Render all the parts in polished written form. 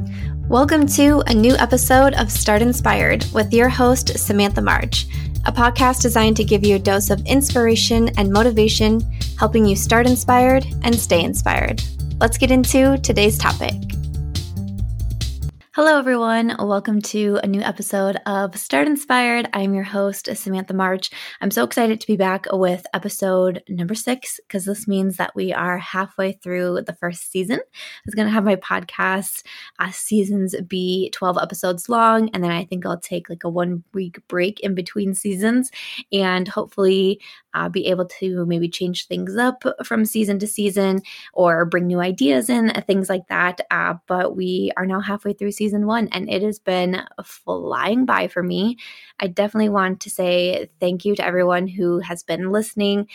Welcome to a new episode of Start Inspired with your host, Samantha March, a podcast designed to give you a dose of inspiration and motivation, helping you start inspired and stay inspired. Let's get into today's topic. Hello, everyone. Welcome to a new episode of Start Inspired. I'm your host, Samantha March. I'm so excited to be back with episode number 6 because this means that we are halfway through the first season. I was going to have my podcast seasons be 12 episodes long, and then I think I'll take like a 1-week break in between seasons and hopefully be able to maybe change things up from season to season or bring new ideas in, things like that. But we are now halfway through season 1 and it has been flying by for me. I definitely want to say thank you to everyone who has been listening.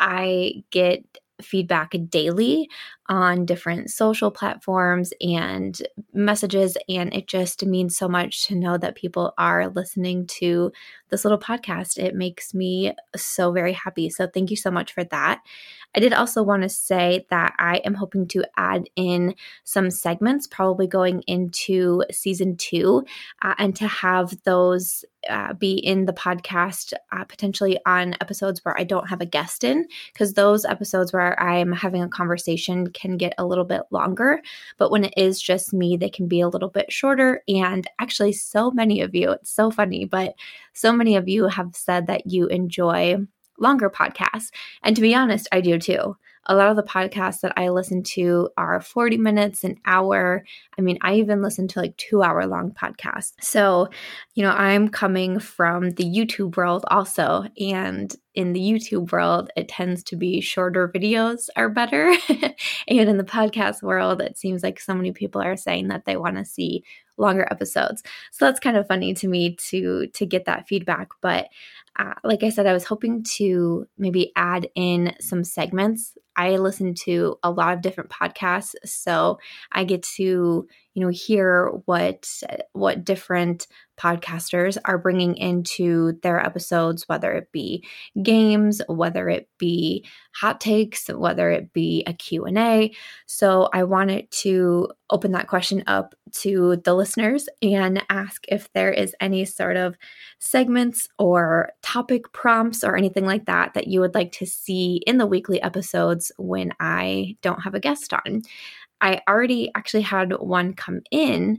I get feedback daily on different social platforms and messages, and it just means so much to know that people are listening to this little podcast. It makes me so very happy. So thank you so much for that. I did also want to say that I am hoping to add in some segments probably going into season 2 and to have those be in the podcast potentially on episodes where I don't have a guest in, because those episodes where I'm having a conversation can get a little bit longer. But when it is just me, they can be a little bit shorter. And actually, so many of you, it's so funny, but so many of you have said that you enjoy longer podcasts. And to be honest, I do too. A lot of the podcasts that I listen to are 40 minutes, an hour. I mean, I even listen to like 2-hour long podcasts. So, I'm coming from the YouTube world also. And in the YouTube world, it tends to be shorter videos are better. And in the podcast world, it seems like so many people are saying that they want to see longer episodes. So that's kind of funny to me to get that feedback. But like I said, I was hoping to maybe add in some segments. I listen to a lot of different podcasts, so I get to, hear what different podcasters are bringing into their episodes, whether it be games, whether it be hot takes, whether it be a Q&A. So I wanted to open that question up to the listeners and ask if there is any sort of segments or topic prompts or anything like that that you would like to see in the weekly episodes when I don't have a guest on. I already actually had one come in.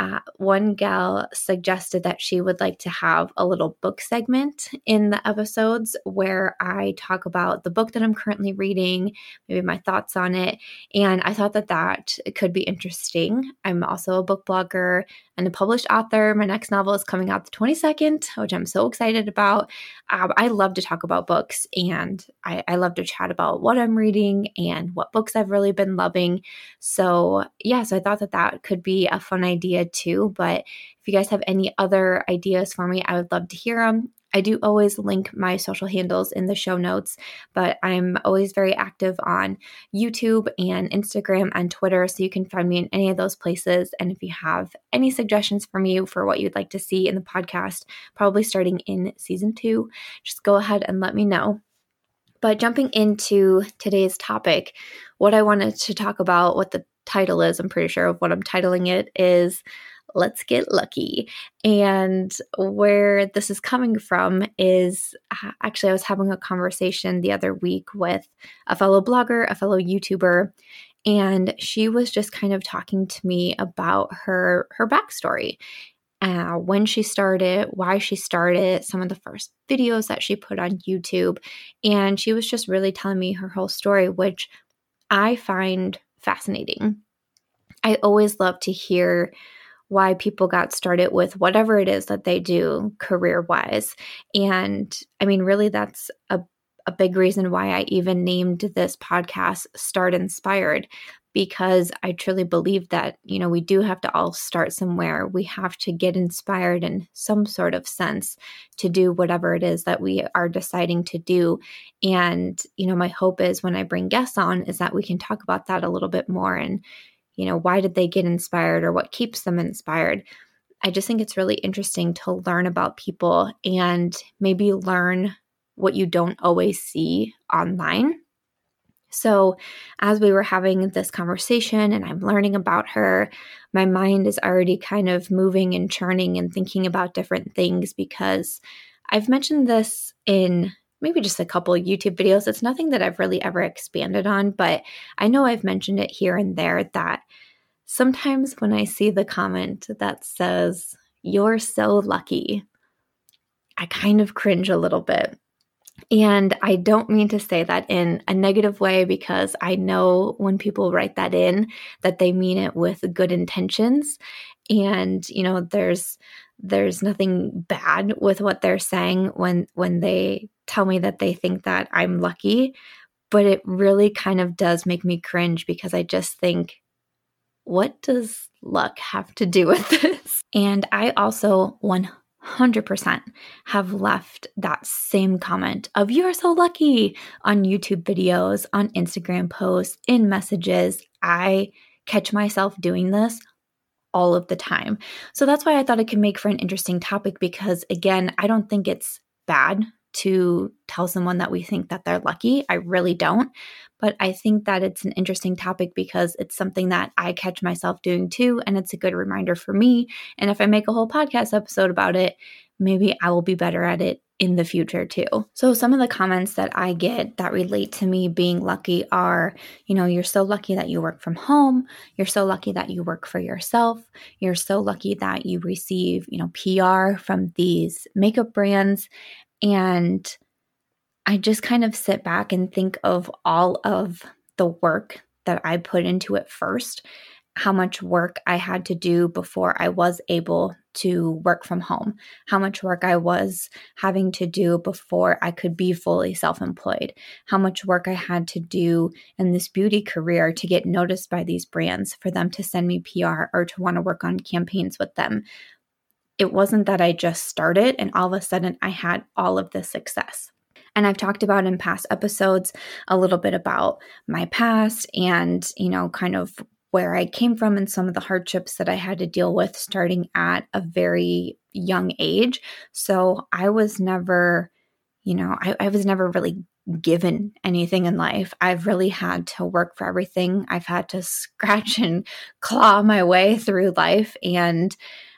One gal suggested that she would like to have a little book segment in the episodes where I talk about the book that I'm currently reading, maybe my thoughts on it. And I thought that could be interesting. I'm also a book blogger and a published author. My next novel is coming out the 22nd, which I'm so excited about. I love to talk about books, and I love to chat about what I'm reading and what books I've really been loving. So I thought that could be a fun idea too. But if you guys have any other ideas for me, I would love to hear them. I do always link my social handles in the show notes, but I'm always very active on YouTube and Instagram and Twitter, so you can find me in any of those places. And if you have any suggestions for me for what you'd like to see in the podcast, probably starting in season 2, just go ahead and let me know. But jumping into today's topic, what I wanted to talk about, what the title is, I'm pretty sure of what I'm titling it, is Let's Get Lucky. And where this is coming from is actually I was having a conversation the other week with a fellow blogger, a fellow YouTuber, and she was just kind of talking to me about her backstory. When she started, why she started, some of the first videos that she put on YouTube. And she was just really telling me her whole story, which I find fascinating. I always love to hear why people got started with whatever it is that they do career-wise. And I mean, really, that's a big reason why I even named this podcast Start Inspired, because I truly believe that, we do have to all start somewhere. We have to get inspired in some sort of sense to do whatever it is that we are deciding to do. And, my hope is when I bring guests on is that we can talk about that a little bit more and, why did they get inspired or what keeps them inspired? I just think it's really interesting to learn about people and maybe learn what you don't always see online. So as we were having this conversation and I'm learning about her, my mind is already kind of moving and churning and thinking about different things because I've mentioned this in maybe just a couple of YouTube videos. It's nothing that I've really ever expanded on, but I know I've mentioned it here and there that sometimes when I see the comment that says, "You're so lucky," I kind of cringe a little bit. And I don't mean to say that in a negative way because I know when people write that in that they mean it with good intentions. And there's nothing bad with what they're saying when they tell me that they think that I'm lucky, but it really kind of does make me cringe because I just think, what does luck have to do with this? And I also 100% have left that same comment of "you're so lucky" on YouTube videos, on Instagram posts, in messages. I catch myself doing this all of the time. So that's why I thought it could make for an interesting topic because, again, I don't think it's bad to tell someone that we think that they're lucky. I really don't. But I think that it's an interesting topic because it's something that I catch myself doing too. And it's a good reminder for me. And if I make a whole podcast episode about it, maybe I will be better at it in the future too. So some of the comments that I get that relate to me being lucky are, "You're so lucky that you work from home. You're so lucky that you work for yourself. You're so lucky that you receive, PR from these makeup brands." And I just kind of sit back and think of all of the work that I put into it first, how much work I had to do before I was able to work from home, how much work I was having to do before I could be fully self-employed, how much work I had to do in this beauty career to get noticed by these brands, for them to send me PR or to want to work on campaigns with them. It wasn't that I just started and all of a sudden I had all of this success. And I've talked about in past episodes a little bit about my past and, kind of where I came from and some of the hardships that I had to deal with starting at a very young age. So I was never, I was never really given anything in life. I've really had to work for everything. I've had to scratch and claw my way through life. And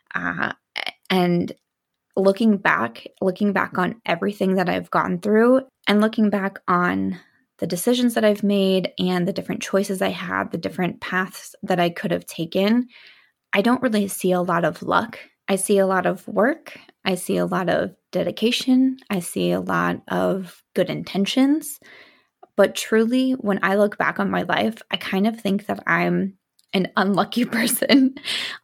looking back on everything that I've gone through and looking back on the decisions that I've made and the different choices I had, the different paths that I could have taken, I don't really see a lot of luck. I see a lot of work. I see a lot of dedication. I see a lot of good intentions. But truly, when I look back on my life, I kind of think that I'm an unlucky person.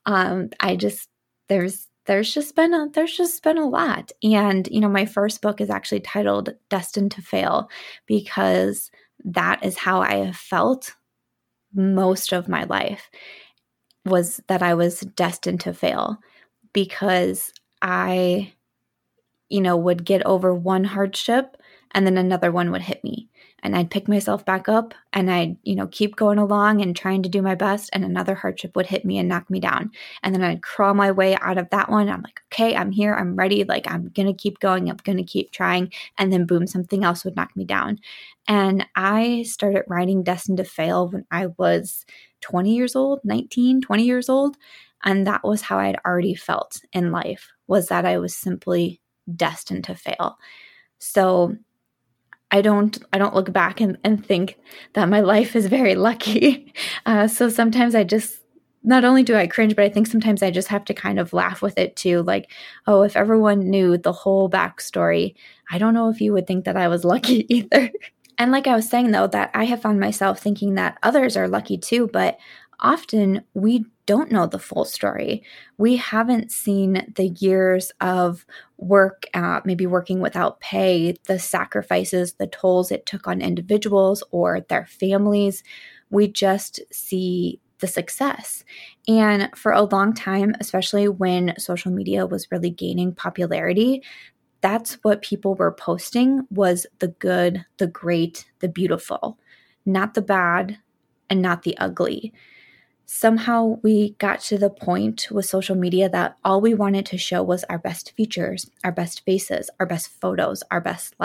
There's just been a lot. And, my first book is actually titled Destined to Fail because that is how I have felt most of my life, was that I was destined to fail because I, would get over one hardship and then another one would hit me. And I'd pick myself back up and I'd, keep going along and trying to do my best. And another hardship would hit me and knock me down. And then I'd crawl my way out of that one. I'm like, okay, I'm here. I'm ready. Like, I'm going to keep going. I'm going to keep trying. And then boom, something else would knock me down. And I started writing Destined to Fail when I was 20 years old, 19, 20 years old. And that was how I'd already felt in life, was that I was simply destined to fail. So I don't look back and think that my life is very lucky. So sometimes I just, not only do I cringe, but I think sometimes I just have to kind of laugh with it too. Like, oh, if everyone knew the whole backstory, I don't know if you would think that I was lucky either. And like I was saying though, that I have found myself thinking that others are lucky too, but often we don't know the full story. We haven't seen the years of work, maybe working without pay, the sacrifices, the tolls it took on individuals or their families. We just see the success. And for a long time, especially when social media was really gaining popularity, that's what people were posting, was the good, the great, the beautiful, not the bad and not the ugly. Somehow we got to the point with social media that all we wanted to show was our best features, our best faces, our best photos, our best life.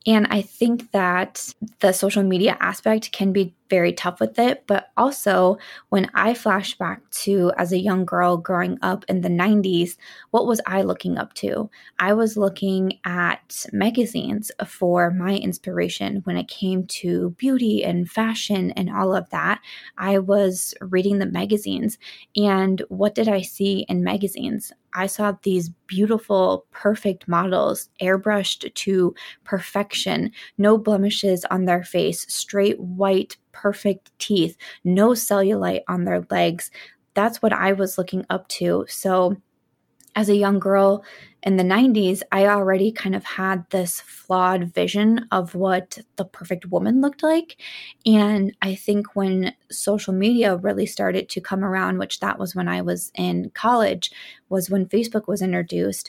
And I think that the social media aspect can be very tough with it. But also, when I flash back to as a young girl growing up in the 90s, what was I looking up to? I was looking at magazines for my inspiration when it came to beauty and fashion and all of that. I was reading the magazines. And what did I see in magazines? I saw these beautiful, perfect models airbrushed to perfection, no blemishes on their face, straight white, perfect teeth, no cellulite on their legs. That's what I was looking up to. So, as a young girl in the 90s, I already kind of had this flawed vision of what the perfect woman looked like. And I think when social media really started to come around, which that was when I was in college, was when Facebook was introduced,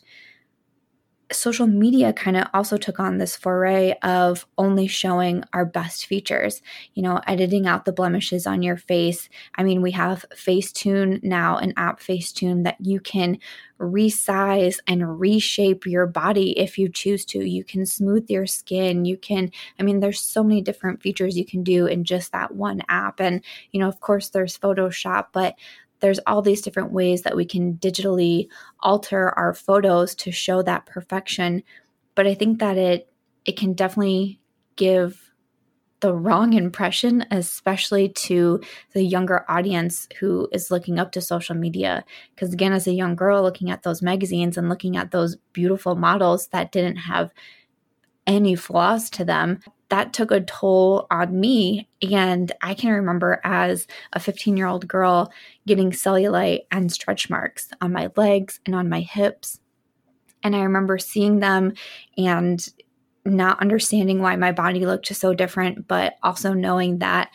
social media kind of also took on this foray of only showing our best features, editing out the blemishes on your face. I mean, we have Facetune now, an app Facetune that you can resize and reshape your body if you choose to. You can smooth your skin. There's so many different features you can do in just that one app. And, of course, there's Photoshop, but there's all these different ways that we can digitally alter our photos to show that perfection. But I think that it can definitely give the wrong impression, especially to the younger audience who is looking up to social media. Because again, as a young girl looking at those magazines and looking at those beautiful models that didn't have any flaws to them, that took a toll on me. And I can remember as a 15-year-old girl getting cellulite and stretch marks on my legs and on my hips. And I remember seeing them and not understanding why my body looked so different, but also knowing that,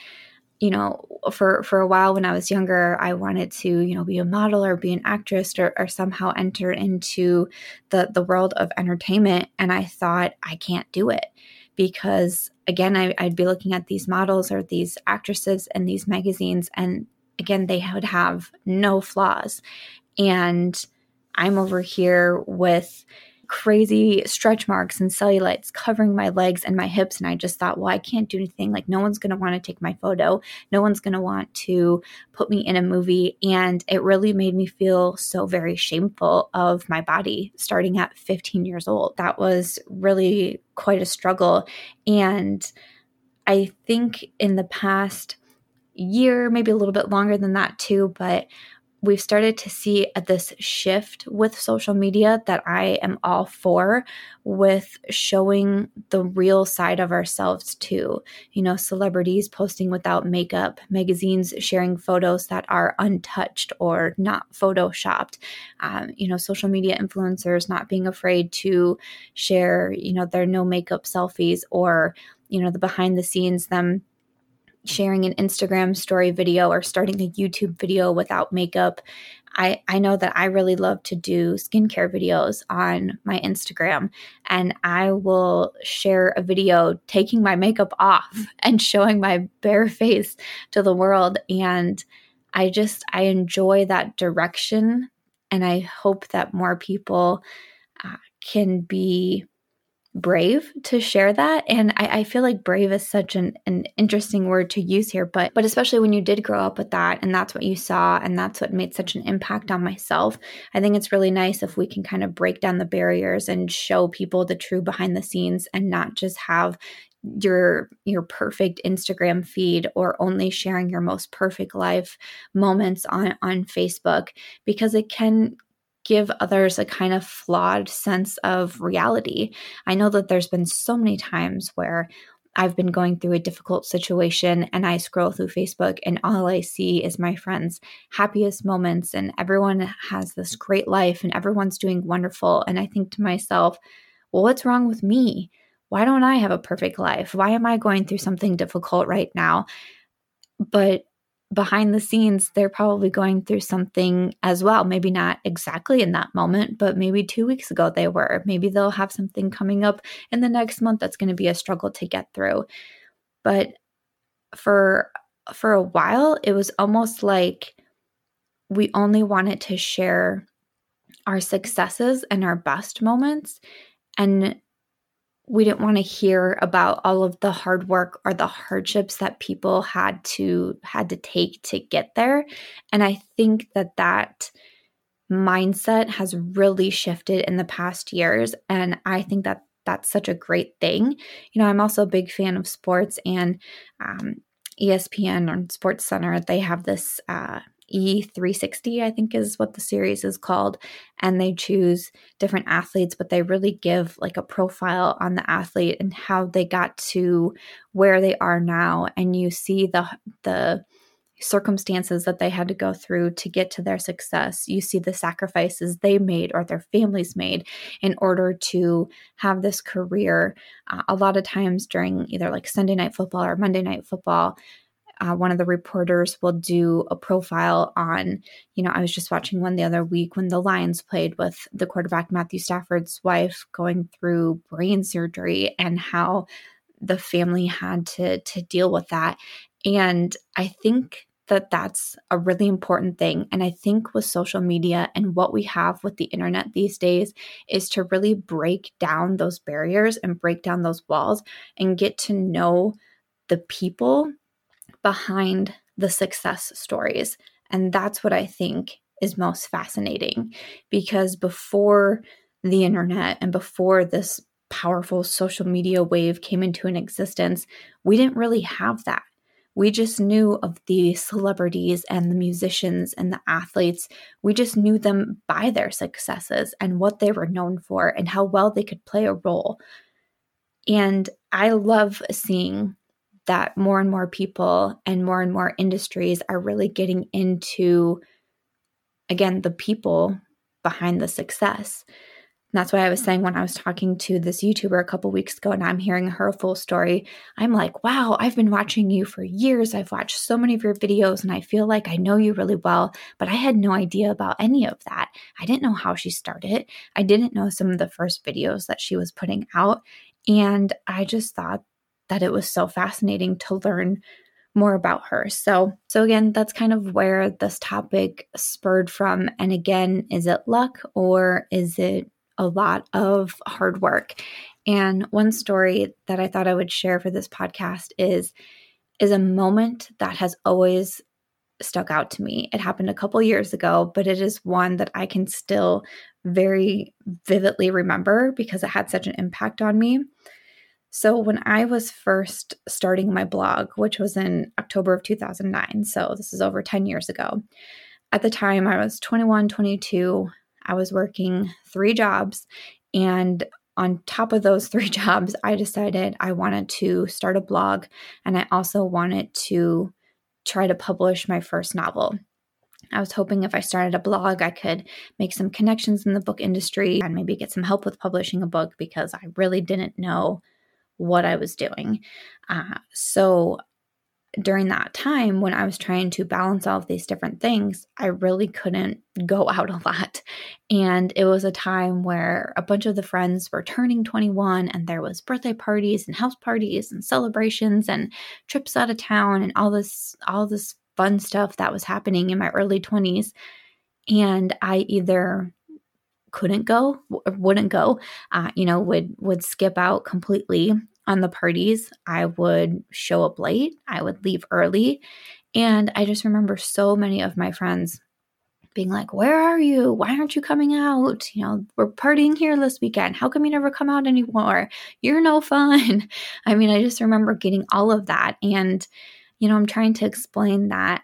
for a while when I was younger, I wanted to, be a model or be an actress or somehow enter into the world of entertainment. And I thought, I can't do it because, again, I'd be looking at these models or these actresses in these magazines, and again, they would have no flaws. And I'm over here with crazy stretch marks and cellulites covering my legs and my hips. And I just thought, well, I can't do anything. Like, no one's going to want to take my photo. No one's going to want to put me in a movie. And it really made me feel so very shameful of my body starting at 15 years old. That was really quite a struggle. And I think in the past year, maybe a little bit longer than that too, but we've started to see this shift with social media that I am all for, with showing the real side of ourselves too. Celebrities posting without makeup, magazines sharing photos that are untouched or not photoshopped, social media influencers not being afraid to share, their no makeup selfies or, the behind the scenes, them sharing an Instagram story video or starting a YouTube video without makeup. I know that I really love to do skincare videos on my Instagram, and I will share a video taking my makeup off and showing my bare face to the world. And I enjoy that direction. And I hope that more people can be brave to share that. And I feel like brave is such an interesting word to use here, but especially when you did grow up with that and that's what you saw and that's what made such an impact on myself, I think it's really nice if we can kind of break down the barriers and show people the true behind the scenes and not just have your perfect Instagram feed or only sharing your most perfect life moments on Facebook, because it can give others a kind of flawed sense of reality. I know that there's been so many times where I've been going through a difficult situation and I scroll through Facebook and all I see is my friends' happiest moments and everyone has this great life and everyone's doing wonderful. And I think to myself, well, what's wrong with me? Why don't I have a perfect life? Why am I going through something difficult right now? But behind the scenes, they're probably going through something as well. Maybe not exactly in that moment, but maybe 2 weeks ago they were. Maybe they'll have something coming up in the next month that's going to be a struggle to get through. But for a while, it was almost like we only wanted to share our successes and our best moments. And we didn't want to hear about all of the hard work or the hardships that people had to take to get there. And I think that mindset has really shifted in the past years. And I think that that's such a great thing. I'm also a big fan of sports, and ESPN or Sports Center, they have this E360, I think is what the series is called. And they choose different athletes, but they really give like a profile on the athlete and how they got to where they are now. And you see the circumstances that they had to go through to get to their success. You see the sacrifices they made or their families made in order to have this career. A lot of times during either like Sunday Night Football or Monday Night Football, one of the reporters will do a profile on, I was just watching one the other week when the Lions played with the quarterback, Matthew Stafford's wife, going through brain surgery and how the family had to deal with that. And I think that that's a really important thing. And I think with social media and what we have with the internet these days is to really break down those barriers and break down those walls and get to know the people behind the success stories. And that's what I think is most fascinating, because before the internet and before this powerful social media wave came into an existence, we didn't really have that. We just knew of the celebrities and the musicians and the athletes. We just knew them by their successes and what they were known for and how well they could play a role. And I love seeing that more and more people and more industries are really getting into, again, the people behind the success. And that's why I was saying when I was talking to this YouTuber a couple weeks ago and I'm hearing her full story, I'm like, wow, I've been watching you for years. I've watched so many of your videos and I feel like I know you really well, but I had no idea about any of that. I didn't know how she started. I didn't know some of the first videos that she was putting out. And I just thought that it was so fascinating to learn more about her. So again, that's kind of where this topic spurred from. And again, is it luck or is it a lot of hard work? And one story that I thought I would share for this podcast is a moment that has always stuck out to me. It happened a couple years ago, but it is one that I can still very vividly remember because it had such an impact on me. So when I was first starting my blog, which was in October of 2009, so this is over 10 years ago, at the time I was 21, 22, I was working 3 jobs, and on top of those 3 jobs, I decided I wanted to start a blog, and I also wanted to try to publish my first novel. I was hoping if I started a blog, I could make some connections in the book industry and maybe get some help with publishing a book because I really didn't know what I was doing. So during that time when I was trying to balance all of these different things, I really couldn't go out a lot. And it was a time where a bunch of the friends were turning 21 and there was birthday parties and house parties and celebrations and trips out of town and all this fun stuff that was happening in my early 20s. And I either couldn't go, wouldn't go, would skip out completely on the parties. I would show up late. I would leave early. And I just remember so many of my friends being like, where are you? Why aren't you coming out? We're partying here this weekend. How come you never come out anymore? You're no fun. I mean, I just remember getting all of that. And, I'm trying to explain that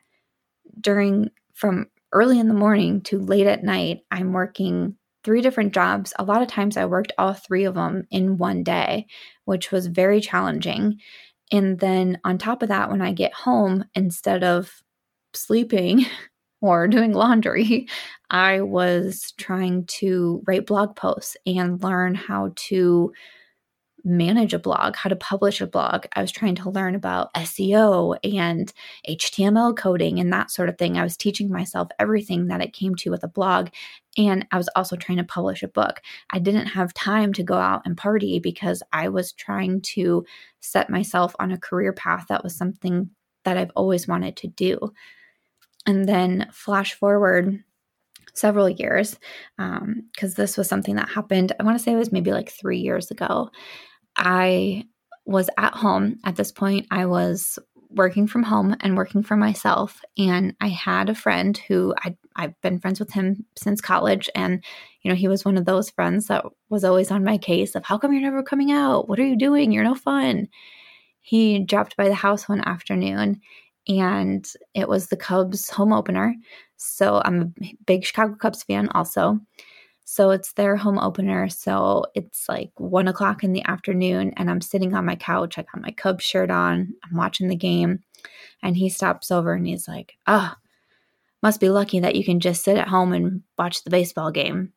from early in the morning to late at night, I'm working 3 different jobs. A lot of times I worked all 3 of them in one day, which was very challenging. And then on top of that, when I get home, instead of sleeping or doing laundry, I was trying to write blog posts and learn how to manage a blog, how to publish a blog. I was trying to learn about SEO and HTML coding and that sort of thing. I was teaching myself everything that it came to with a blog. And I was also trying to publish a book. I didn't have time to go out and party because I was trying to set myself on a career path that was something that I've always wanted to do. And then flash forward several years, because this was something that happened, I want to say it was maybe like 3 years ago. I was at home. At this point, I was working from home and working for myself. And I had a friend who I've been friends with him since college. And, he was one of those friends that was always on my case of, how come you're never coming out? What are you doing? You're no fun. He dropped by the house one afternoon, and it was the Cubs home opener. So I'm a big Chicago Cubs fan also. So it's their home opener. So it's like 1:00 in the afternoon, and I'm sitting on my couch. I got my Cubs shirt on. I'm watching the game. And he stops over and he's like, "Oh, must be lucky that you can just sit at home and watch the baseball game."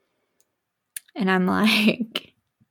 And I'm like,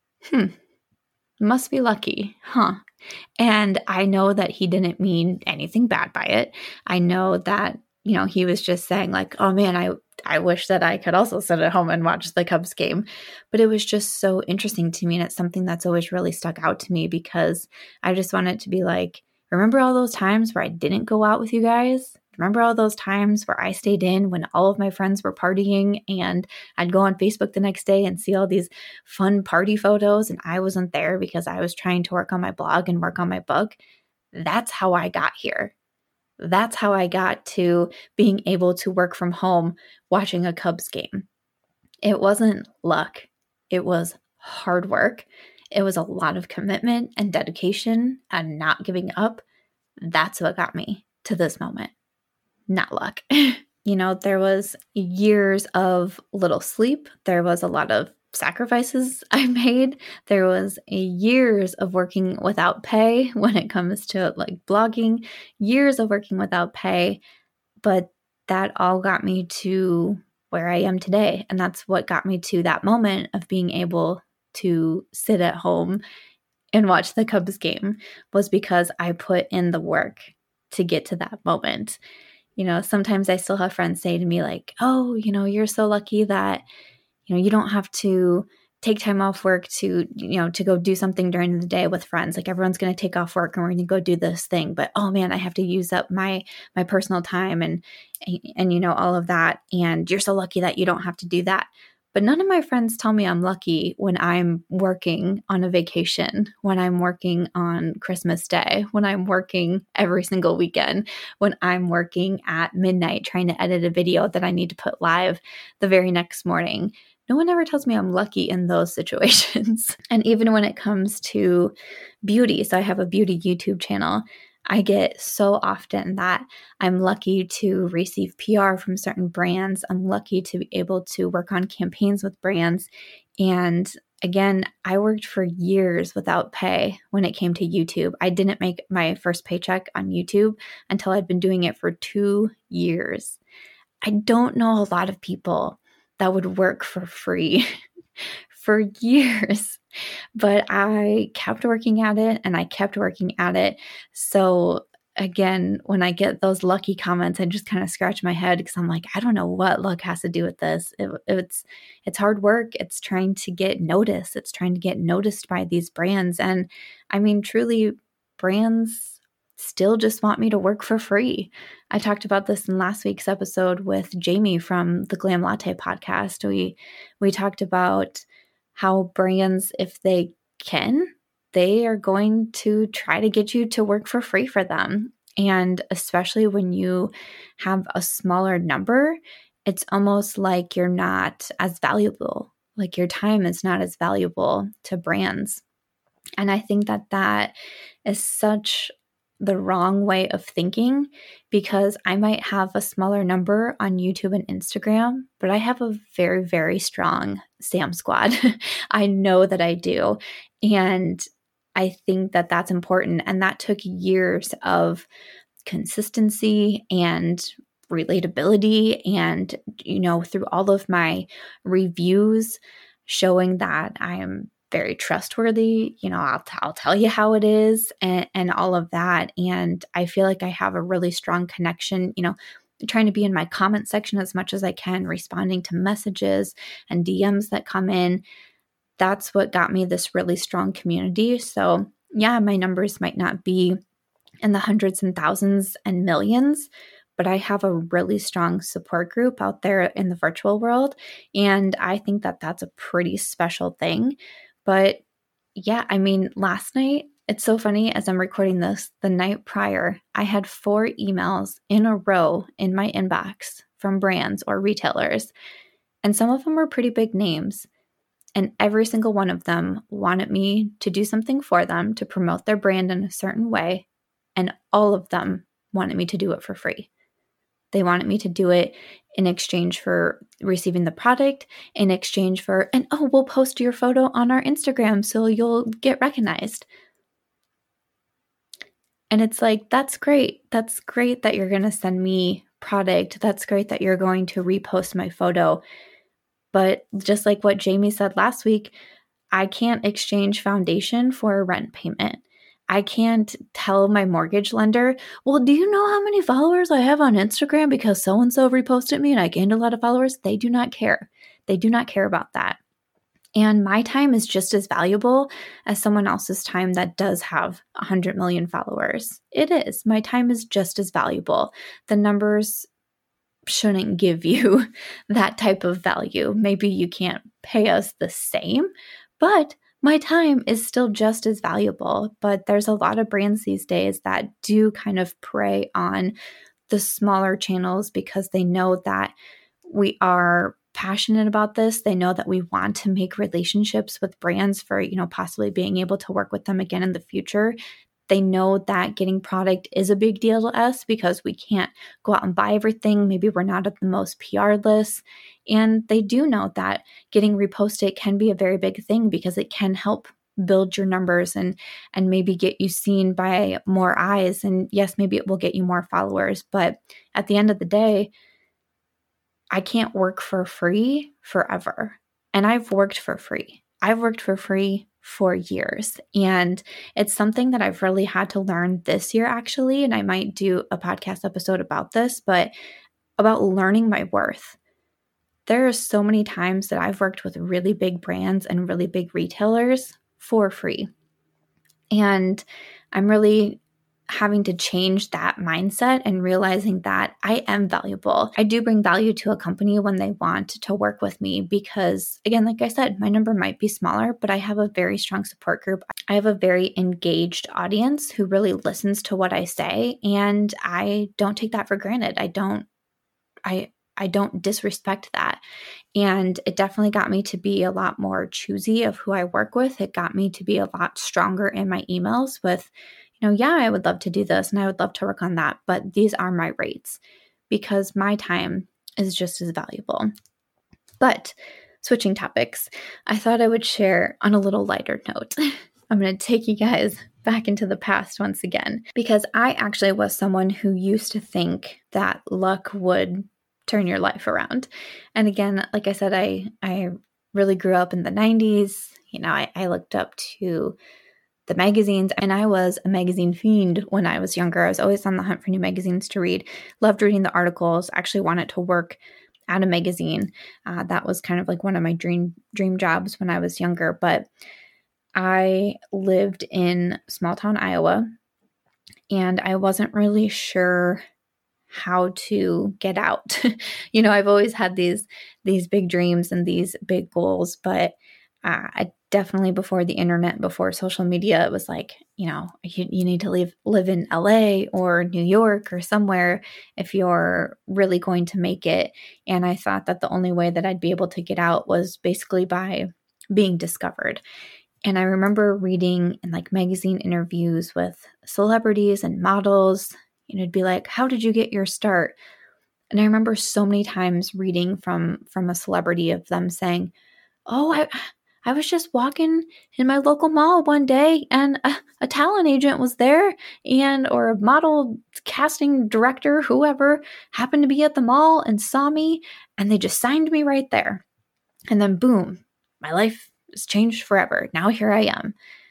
must be lucky, huh? And I know that he didn't mean anything bad by it. I know that, he was just saying like, oh man, I wish that I could also sit at home and watch the Cubs game. But it was just so interesting to me. And it's something that's always really stuck out to me because I just want it to be like, remember all those times where I didn't go out with you guys? Remember all those times where I stayed in when all of my friends were partying, and I'd go on Facebook the next day and see all these fun party photos and I wasn't there because I was trying to work on my blog and work on my book? That's how I got here. That's how I got to being able to work from home watching a Cubs game. It wasn't luck. It was hard work. It was a lot of commitment and dedication and not giving up. That's what got me to this moment. Not luck. There was years of little sleep. There was a lot of sacrifices I made. There was years of working without pay when it comes to like blogging, years of working without pay, but that all got me to where I am today. And that's what got me to that moment of being able to sit at home and watch the Cubs game, was because I put in the work to get to that moment. Sometimes I still have friends say to me like, oh, you're so lucky that, you don't have to take time off work to go do something during the day with friends. Like everyone's going to take off work and we're going to go do this thing. But, oh man, I have to use up my personal time and all of that. And you're so lucky that you don't have to do that. But none of my friends tell me I'm lucky when I'm working on a vacation, when I'm working on Christmas Day, when I'm working every single weekend, when I'm working at midnight trying to edit a video that I need to put live the very next morning. No one ever tells me I'm lucky in those situations. And even when it comes to beauty, so I have a beauty YouTube channel, I get so often that I'm lucky to receive PR from certain brands. I'm lucky to be able to work on campaigns with brands. And again, I worked for years without pay when it came to YouTube. I didn't make my first paycheck on YouTube until I'd been doing it for 2 years. I don't know a lot of people that would work for free for years. But I kept working at it and I kept working at it. So again, when I get those lucky comments, I just kind of scratch my head because I'm like, I don't know what luck has to do with this. It's hard work. It's trying to get noticed. It's trying to get noticed by these brands. And I mean, truly, brands still just want me to work for free. I talked about this in last week's episode with Jamie from the Glam Latte podcast. We talked about how brands, if they can, they are going to try to get you to work for free for them. And especially when you have a smaller number, it's almost like you're not as valuable, like your time is not as valuable to brands. And I think that that is such the wrong way of thinking, because I might have a smaller number on YouTube and Instagram, but I have a very, very strong Sam squad. I know that I do. And I think that that's important. And that took years of consistency and relatability and, through all of my reviews showing that I am very trustworthy, I'll tell you how it is and all of that. And I feel like I have a really strong connection, trying to be in my comment section as much as I can, responding to messages and DMs that come in. That's what got me this really strong community. So yeah, my numbers might not be in the hundreds and thousands and millions, but I have a really strong support group out there in the virtual world. And I think that that's a pretty special thing. But yeah, I mean, last night, it's so funny as I'm recording this, the night prior, I had 4 emails in a row in my inbox from brands or retailers, and some of them were pretty big names. And every single one of them wanted me to do something for them to promote their brand in a certain way. And all of them wanted me to do it for free. They wanted me to do it in exchange for receiving the product, in exchange for, and oh, we'll post your photo on our Instagram so you'll get recognized. And it's like, that's great. That's great that you're going to send me product. That's great that you're going to repost my photo. But just like what Jamie said last week, I can't exchange foundation for a rent payment. I can't tell my mortgage lender, well, do you know how many followers I have on Instagram because so-and-so reposted me and I gained a lot of followers? They do not care. They do not care about that. And my time is just as valuable as someone else's time that does have 100 million followers. It is. My time is just as valuable. The numbers shouldn't give you that type of value. Maybe you can't pay us the same, but my time is still just as valuable. But there's a lot of brands these days that do kind of prey on the smaller channels because they know that we are passionate about this. They know that we want to make relationships with brands for, possibly being able to work with them again in the future. They know that getting product is a big deal to us because we can't go out and buy everything. Maybe we're not at the most PR lists. And they do know that getting reposted can be a very big thing because it can help build your numbers and maybe get you seen by more eyes. And yes, maybe it will get you more followers. But at the end of the day, I can't work for free forever. And I've worked for free. I've worked for free for years. And it's something that I've really had to learn this year, actually. And I might do a podcast episode about this, but about learning my worth. There are so many times that I've worked with really big brands and really big retailers for free. And I'm really having to change that mindset and realizing that I am valuable. I do bring value to a company when they want to work with me because, again, like I said, my number might be smaller, but I have a very strong support group. I have a very engaged audience who really listens to what I say, and I don't take that for granted. I don't disrespect that. And it definitely got me to be a lot more choosy of who I work with. It got me to be a lot stronger in my emails with, yeah, I would love to do this and I would love to work on that, but these are my rates because my time is just as valuable. But switching topics, I thought I would share on a little lighter note. I'm going to take you guys back into the past once again, because I actually was someone who used to think that luck would turn your life around. And again, like I said, I really grew up in the 90s. I looked up to the magazines, and I was a magazine fiend when I was younger. I was always on the hunt for new magazines to read, loved reading the articles, actually wanted to work at a magazine. That was kind of like one of my dream jobs when I was younger. But I lived in small town Iowa, and I wasn't really sure how to get out. I've always had these big dreams and these big goals, but I definitely, before the internet, before social media, it was like, you need to live in LA or New York or somewhere if you're really going to make it. And I thought that the only way that I'd be able to get out was basically by being discovered. And I remember reading in like magazine interviews with celebrities and models, it'd be like, how did you get your start? And I remember so many times reading from a celebrity of them saying, oh, I was just walking in my local mall one day and a talent agent was there or a model casting director, whoever happened to be at the mall and saw me and they just signed me right there. And then boom, my life has changed forever. Now here I am.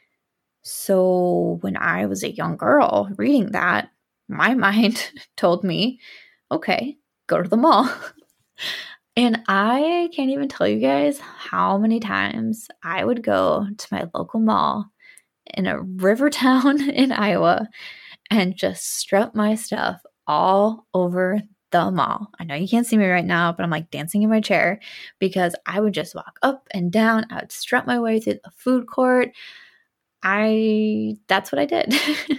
So when I was a young girl reading that, my mind told me, okay, go to the mall. And I can't even tell you guys how many times I would go to my local mall in a river town in Iowa and just strut my stuff all over the mall. I know you can't see me right now, but I'm like dancing in my chair because I would just walk up and down. I would strut my way through the food court. that's what I did.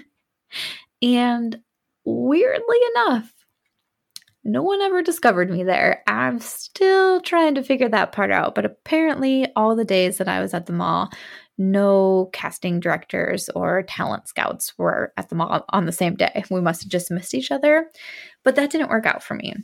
And weirdly enough, no one ever discovered me there. I'm still trying to figure that part out. But apparently, all the days that I was at the mall, no casting directors or talent scouts were at the mall on the same day. We must have just missed each other. But that didn't work out for me.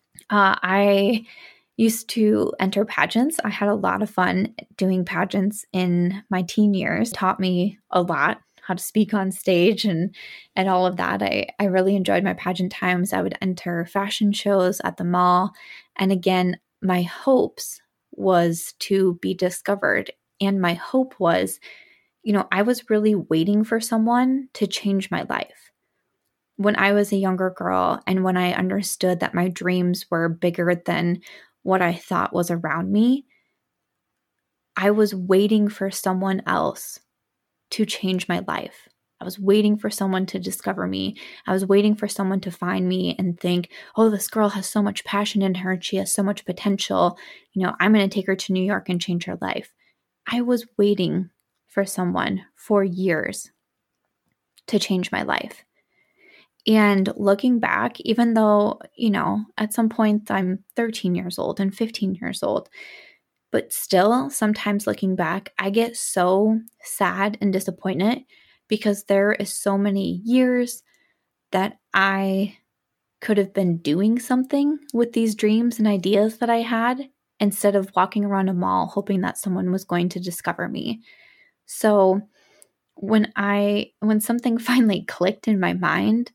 I used to enter pageants. I had a lot of fun doing pageants in my teen years. It taught me a lot, how to speak on stage and all of that. I really enjoyed my pageant times. I would enter fashion shows at the mall. And again, my hopes was to be discovered. And my hope was, I was really waiting for someone to change my life. When I was a younger girl and when I understood that my dreams were bigger than what I thought was around me, I was waiting for someone else to change my life. I was waiting for someone to discover me. I was waiting for someone to find me and think, oh, this girl has so much passion in her. She has so much potential. I'm going to take her to New York and change her life. I was waiting for someone for years to change my life. And looking back, even though, at some point I'm 13 years old and 15 years old, but still, sometimes looking back, I get so sad and disappointed because there is so many years that I could have been doing something with these dreams and ideas that I had instead of walking around a mall hoping that someone was going to discover me. So when something finally clicked in my mind,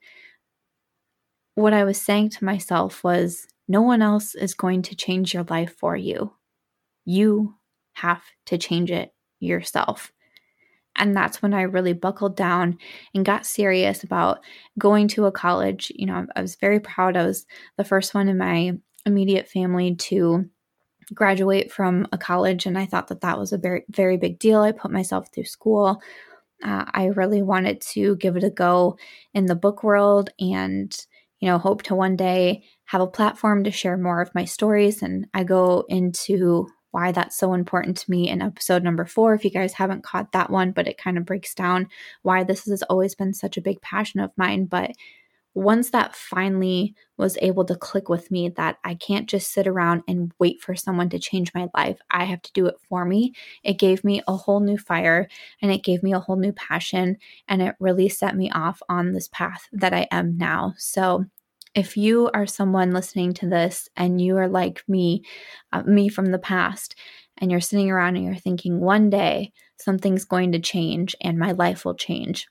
what I was saying to myself was, no one else is going to change your life for you. You have to change it yourself. And that's when I really buckled down and got serious about going to a college. I was very proud. I was the first one in my immediate family to graduate from a college, and I thought that was a very, very big deal. I put myself through school. I really wanted to give it a go in the book world and, hope to one day have a platform to share more of my stories. And I go into why that's so important to me in episode number 4, if you guys haven't caught that one, but it kind of breaks down why this has always been such a big passion of mine. But once that finally was able to click with me that I can't just sit around and wait for someone to change my life, I have to do it for me, it gave me a whole new fire and it gave me a whole new passion, and it really set me off on this path that I am now. So if you are someone listening to this and you are like me from the past, and you're sitting around and you're thinking one day something's going to change and my life will change,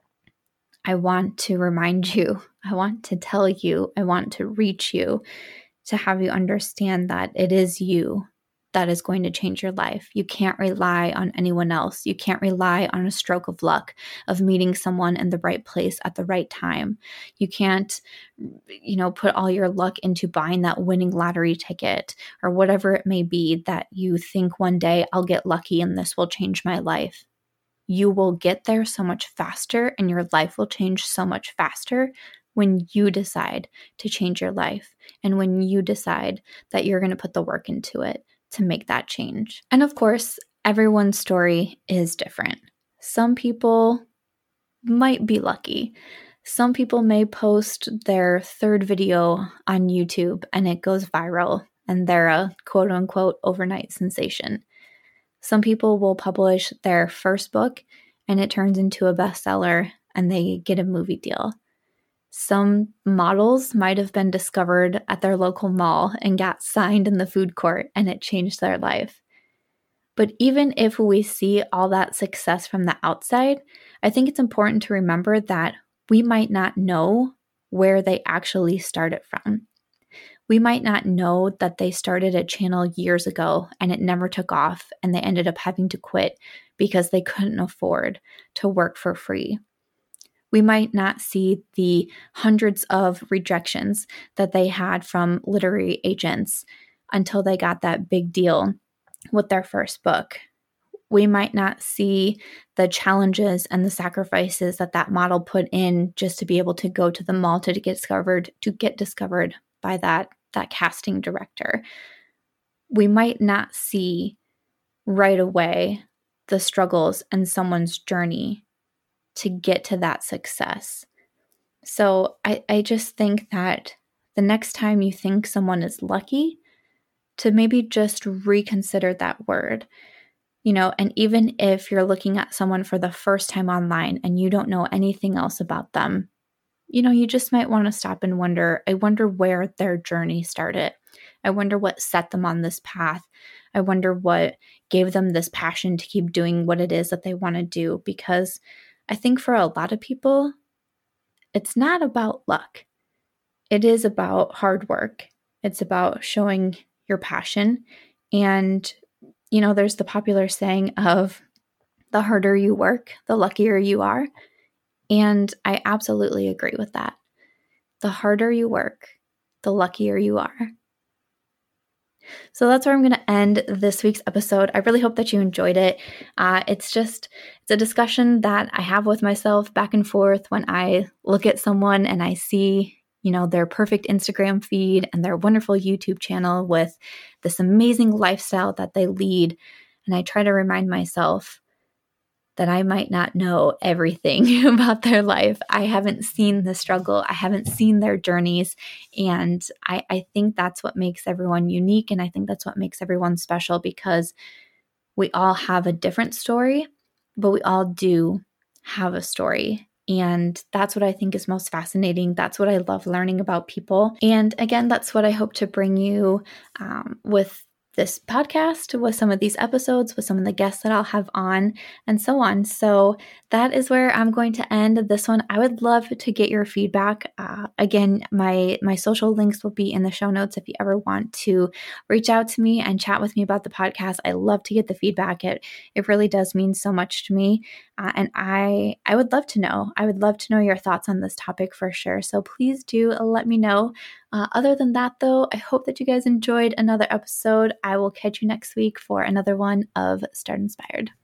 I want to remind you, I want to tell you, I want to reach you to have you understand that it is you that is going to change your life. You can't rely on anyone else. You can't rely on a stroke of luck of meeting someone in the right place at the right time. You can't, put all your luck into buying that winning lottery ticket or whatever it may be that you think one day I'll get lucky and this will change my life. You will get there so much faster and your life will change so much faster when you decide to change your life and when you decide that you're going to put the work into it to make that change. And of course, everyone's story is different. Some people might be lucky. Some people may post their third video on YouTube and it goes viral and they're a quote unquote overnight sensation. Some people will publish their first book and it turns into a bestseller and they get a movie deal. Some models might have been discovered at their local mall and got signed in the food court and it changed their life. But even if we see all that success from the outside, I think it's important to remember that we might not know where they actually started from. We might not know that they started a channel years ago and it never took off and they ended up having to quit because they couldn't afford to work for free. We might not see the hundreds of rejections that they had from literary agents until they got that big deal with their first book. We might not see the challenges and the sacrifices that model put in just to be able to go to the mall to get discovered by that casting director. We might not see right away the struggles and someone's journey to get to that success. So I just think that the next time you think someone is lucky, to maybe just reconsider that word, and even if you're looking at someone for the first time online and you don't know anything else about them, you just might want to stop and wonder, I wonder where their journey started. I wonder what set them on this path. I wonder what gave them this passion to keep doing what it is that they want to do. Because I think for a lot of people, it's not about luck. It is about hard work. It's about showing your passion. And, there's the popular saying of the harder you work, the luckier you are. And I absolutely agree with that. The harder you work, the luckier you are. So that's where I'm going to end this week's episode. I really hope that you enjoyed it. It's a discussion that I have with myself back and forth when I look at someone and I see, their perfect Instagram feed and their wonderful YouTube channel with this amazing lifestyle that they lead. And I try to remind myself that I might not know everything about their life. I haven't seen the struggle. I haven't seen their journeys. And I think that's what makes everyone unique. And I think that's what makes everyone special, because we all have a different story, but we all do have a story. And that's what I think is most fascinating. That's what I love learning about people. And again, that's what I hope to bring you with this podcast, with some of these episodes, with some of the guests that I'll have on, and so on. So that is where I'm going to end this one. I would love to get your feedback. Again, my social links will be in the show notes if you ever want to reach out to me and chat with me about the podcast. I love to get the feedback. It really does mean so much to me. And I would love to know. I would love to know your thoughts on this topic for sure. So please do let me know. Other than that, though, I hope that you guys enjoyed another episode. I will catch you next week for another one of Start Inspired.